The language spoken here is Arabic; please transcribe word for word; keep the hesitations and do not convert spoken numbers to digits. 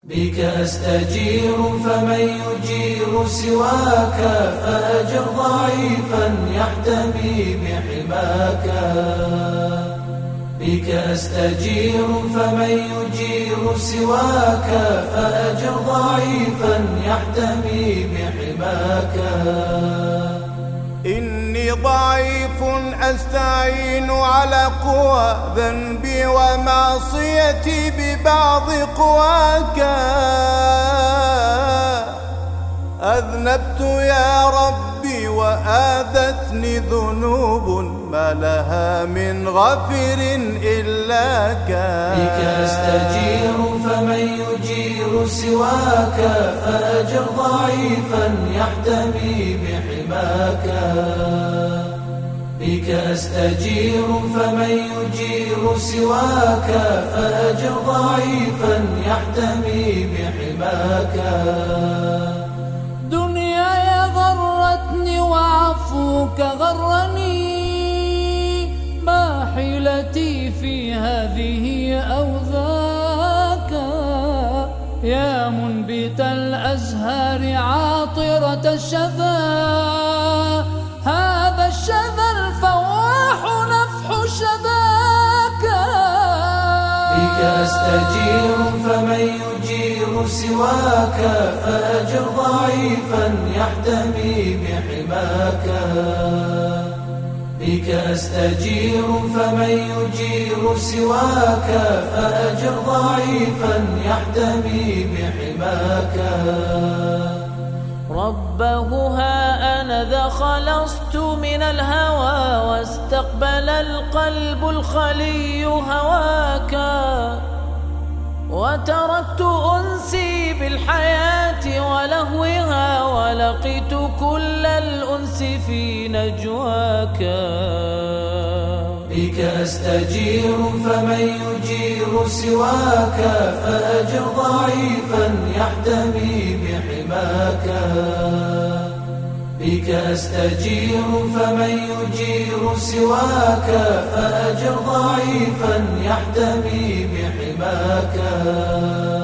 بك أستجير فمن يجير سواك، فأجر ضعيفا يحتمي بحماك. بك أستجير فمن يجير سواك، فأجر ضعيفا يحتمي بحماك. إني ضعيف أستعين على قوى ذنبي ومعصيتي ببعض قواك. أذنبت يا ربي وآذتني ذنوب ما لها من غفر إلاك. بك أستجير فمن يجير سواك، فأجر ضعيفا يحتمي بحماك. بك أستجير فمن يجير سواك، فأجر ضعيفا يحتمي بحماك. دنياي غرتني وعفوك غرني، ما حيلتي في هذه أو ذاك. يا منبت الأزهار عاطرة الشذا، هذا الشذا الفواح نفح شذاك. بك أستجير فمن يجير سواك، فأجر ضعيفا يحتمي بحماك. بك أستجير فمن يجير سواك، فأجر ضعيفا يحتمي بحماك. ربه ها أنا ذا خلصت من الهوى، واستقبل القلب الخلي هواك. وتركت أنسي بالحياة ولهوها، ولقيت كل الأنس في نجواك. بك أستجير فمن يجير سواك، فأجر ضعيفا يحتمي بحماك. بك أستجير فمن يجير سواك، فأجر ضعيفا يحتمي بحماك.